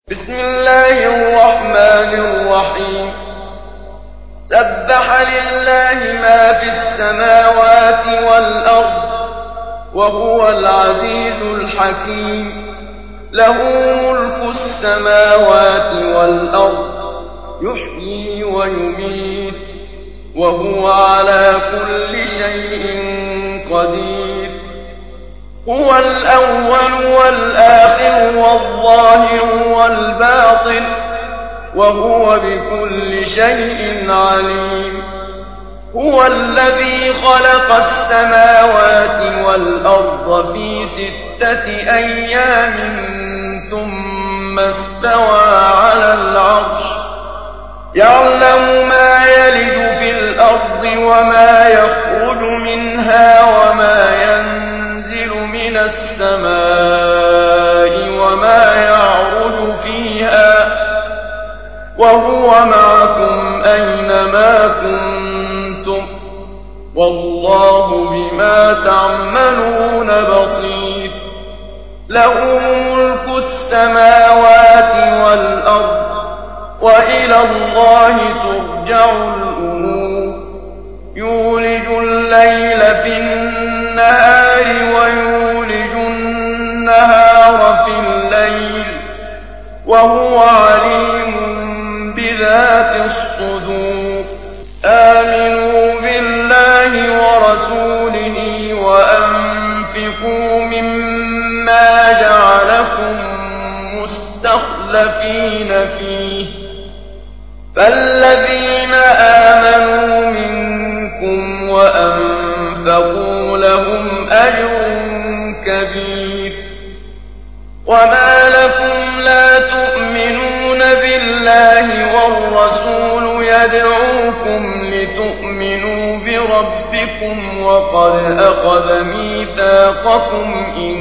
بسم الله الرحمن الرحيم سبح لله ما في السماوات والأرض وهو العزيز الحكيم له ملك السماوات والأرض يحيي ويميت وهو على كل شيء قدير هو الأول والآخر والظاهر والباطن وهو بكل شيء عليم هو الذي خلق السماوات والأرض في 6 أيام ثم استوى على العرش يعلم ما يلج في الأرض وما يخرج منها وما ينزل من السماء وما يعرج فيها وهو معكم أينما كنتم والله بما تعملون بصير له ملك السماوات والأرض وإلى الله ترجع الأمور يولج الليل في النهار ويولج النهار في الليل وهو عليم بذات الصدور آمنوا بالله ورسوله وأنفقوا مما جعلكم مستخلفين فيه فالذين آمنوا منكم وأنفقوا لهم أجر كبير وما لكم لا تؤمنون بالله والرسول يدعوكم لتؤمنوا بربكم وقد أخذ ميثاقكم إن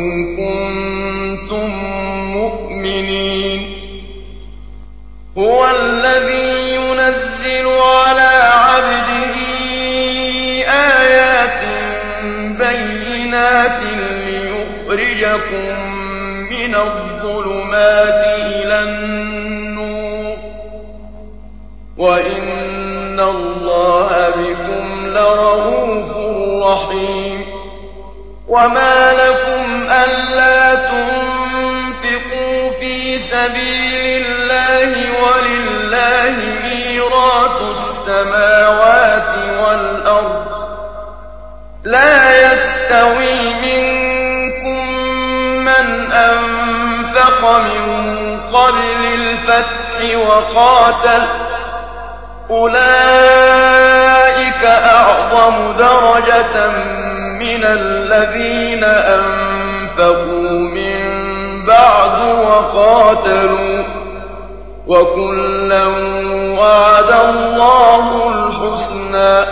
كنتم مؤمنين هو الذي ينزل على عبده آيات بينات ليخرجكم من الظلمات إلى النور وإن الله بكم لرءوف رحيم وما لكم ألا تنفقوا في سبيل الله ولله ميراث السماوات والأرض لا يستوي منكم من أنفق من قبل الفتح وقاتل أولئك أعظم درجة من الذين أنفقوا من بعد وقاتلوا وكلا وعد الله الحسنى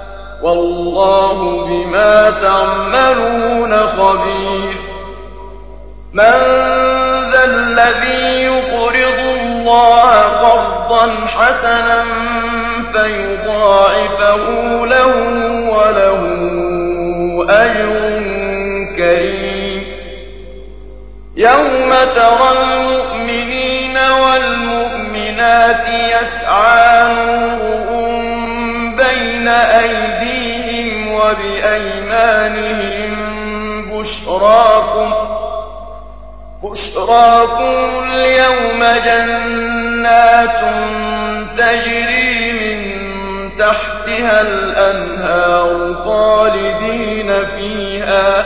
والله بما تعملون خبير من ذا الذي يقرض الله قرضا حسنا فيضاعفه له وله أجر كريم يوم ترى المؤمنين والمؤمنات يسعى نورهم بين أيديهم وبأيمانهم بشراكم اليوم جنات تجري من تحتها الأنهار خالدين فيها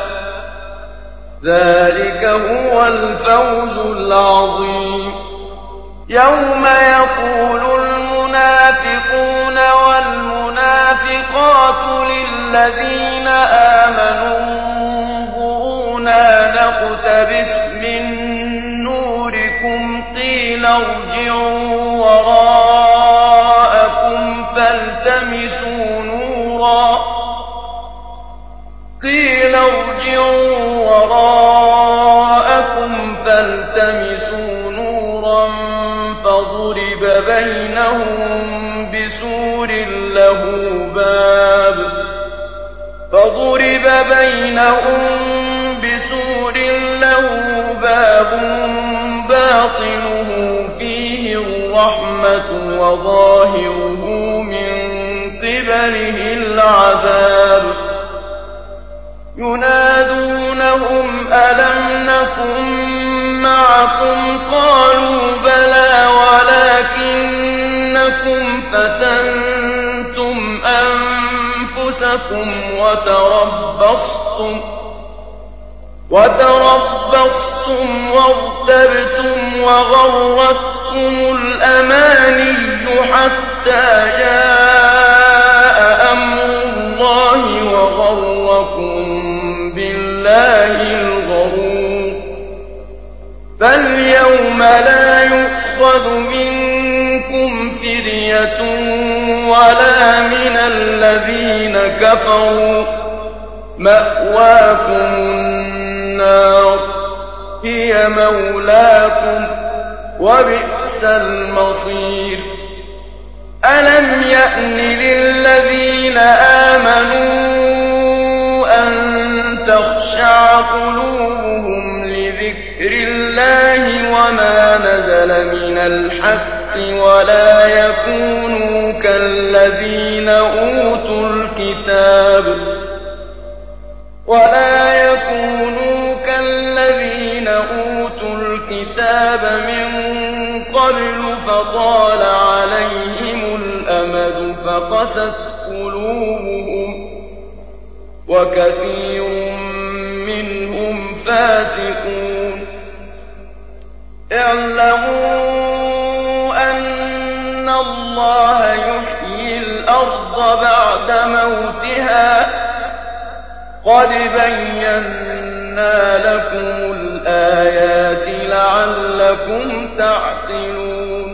ذلك هو الفوز العظيم يوم يقول المنافقون والمنافقات للذين آمنوا انظرونا نقتبس من نوركم قيل ارجعوا وراءكم فالتمسوا نورا فضرب بينهم بسور له باب باطنه باطنه فيه الرحمة وظاهره من قبله العذاب ينادونهم ألم نكن معكم قالوا بلى ولكنكم فتنتم أنفسكم وتربصتم وارتبتم وغرتكم الأماني حتى جاء أمر الله وغركم بالله الغرور فاليوم لا يؤخذ منكم فدية ولا من الذين كفروا مأواكم النار هي مولاكم وبئس المصير ألم يأن للذين آمنوا أن تخشع قلوبهم لذكر الله وما نزل من الحق ولا يكونوا كالذين أوتوا الكتاب من قبل فطال عليهم الأمد فقست قلوبهم وكثير منهم فاسقون اعلموا أن الله يحيي الأرض بعد موتها قد بينا لكم الآيات لعلكم تعقلون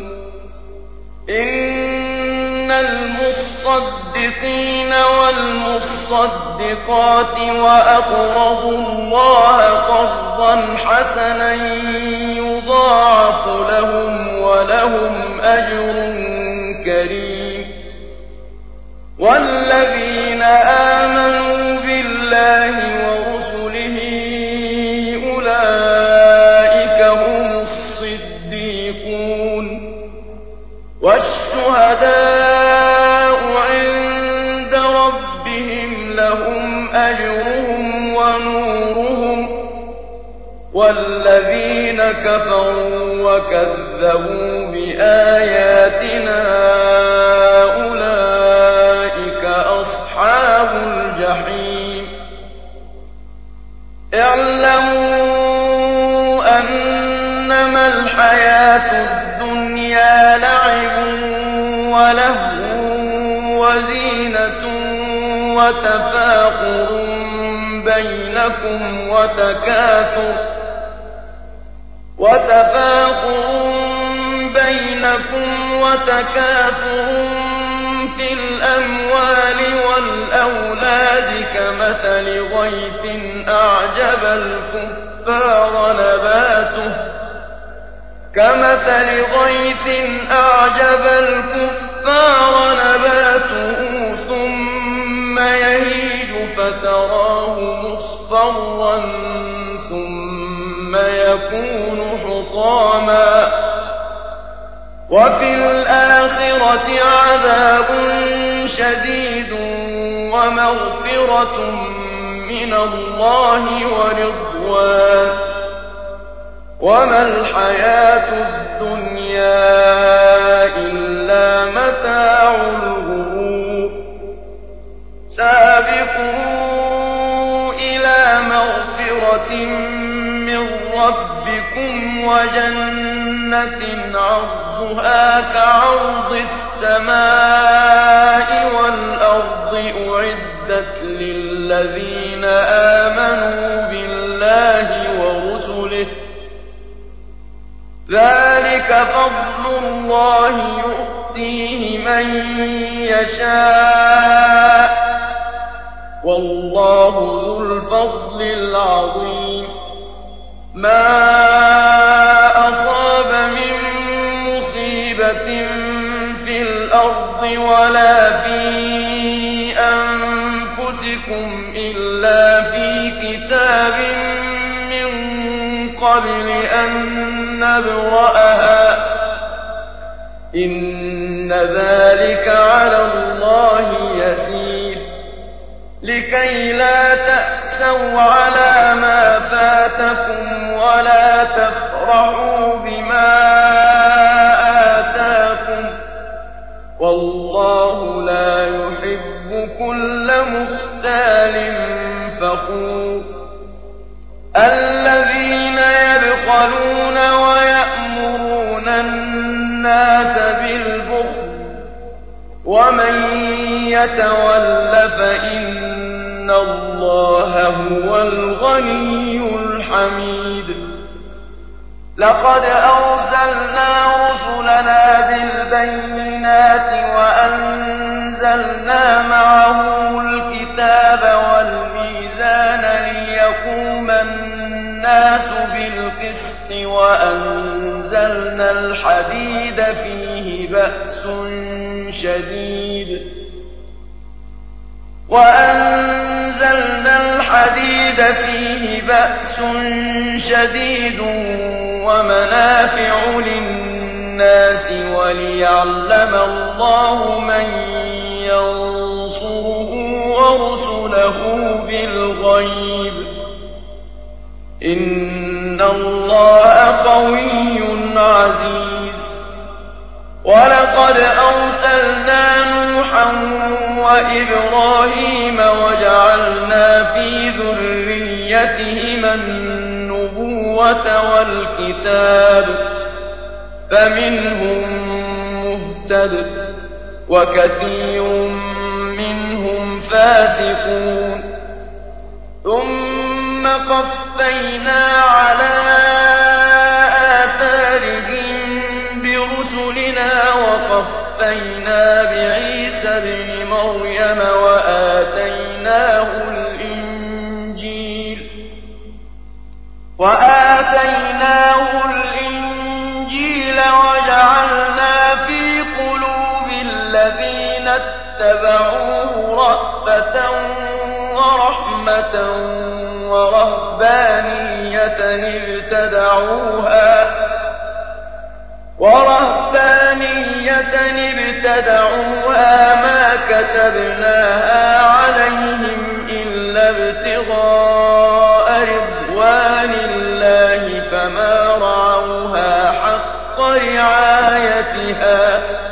إن المصدقين والمصدقات وأقرضوا الله قرضا حسنا يضاعف لهم ولهم أجر كريم والذين آمنوا بالله ورسله أولئك هم الصديقون والشهداء عند ربهم لهم أجرهم ونورهم والذين كفروا وكذبوا بآياتنا أولئك أصحاب الجحيم اعلموا أنما الحياة الدنيا لعب ولهو وزينة وتفاخر بينكم وتكاثر في الأموال والأولاد كمثل غيث أعجب الكفار نباته ثم يهيج فتراه مصفرا ثم يكون حطاما وفي الآخرة عذاب شديد ومغفرة من الله ورضوان وما الحياة الدنيا إلا متاع الغرور سابقوا إلى مغفرة من ربكم وجنة عرضها كعرض السماء والأرض أعدت للذين آمنوا بالله ورسله ذلك فضل الله يؤتيه من يشاء والله ذو الفضل العظيم ما أصاب من مصيبة في الأرض ولا في أنفسكم إلا في كتاب من قبل أن نبرأها إن ذلك على الله يسير لكي لا تأسوا على ما فاتكم ولا تفرحوا بما آتاكم والله لا يحب كل مختال فخور الذين يبخلون ويأمرون الناس بالبخل ومن يتول فإن الله هو الغني الحميد لقد أرسلنا رسلنا بالبينات وأنزلنا معهم الكتاب والميزان ليقوم الناس بالقسط وأنزلنا الحديد فيه بأس شديد ومنافع للناس وليعلم الله من ينصره ورسله بالغيب إن الله قوي عزيز ولقد أرسلنا نوحا وإبراهيم وجعلنا في ذريتهما النبوة والكتاب فمنهم مهتد وكثير منهم فاسقون ثم قفينا على آثارهم برسلنا وقفينا بعيسى ابن مريم وآتيناه الإنجيل وجعلنا في قلوب الذين اتبعوه رأفة ورحمة ورهبانية ابتدعوها ما كتبناها عليهم إلا ابتغاء رضوان الله فما رعوها حق رعايتها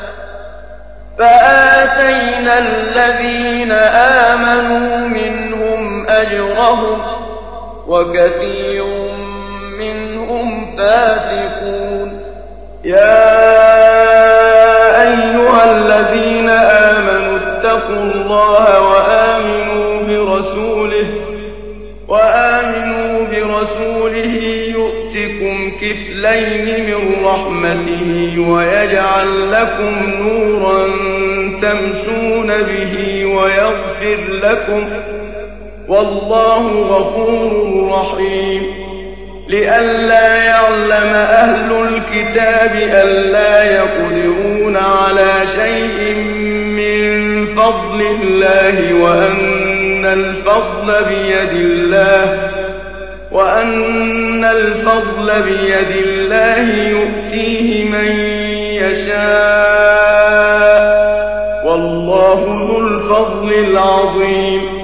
فآتينا الذين آمنوا منهم أجرهم وكثير منهم فاسقون يا أيها الذين آمنوا اتقوا الله وآمنوا برسوله يؤتكم كفلين من رحمته ويجعل لكم نورا تمشون به ويغفر لكم والله غفور رحيم لئلا يعلم أهل الكتاب ألا يقدرون على شيء من فضل الله وأن الفضل بيد الله يؤتيه من يشاء والله ذو الفضل العظيم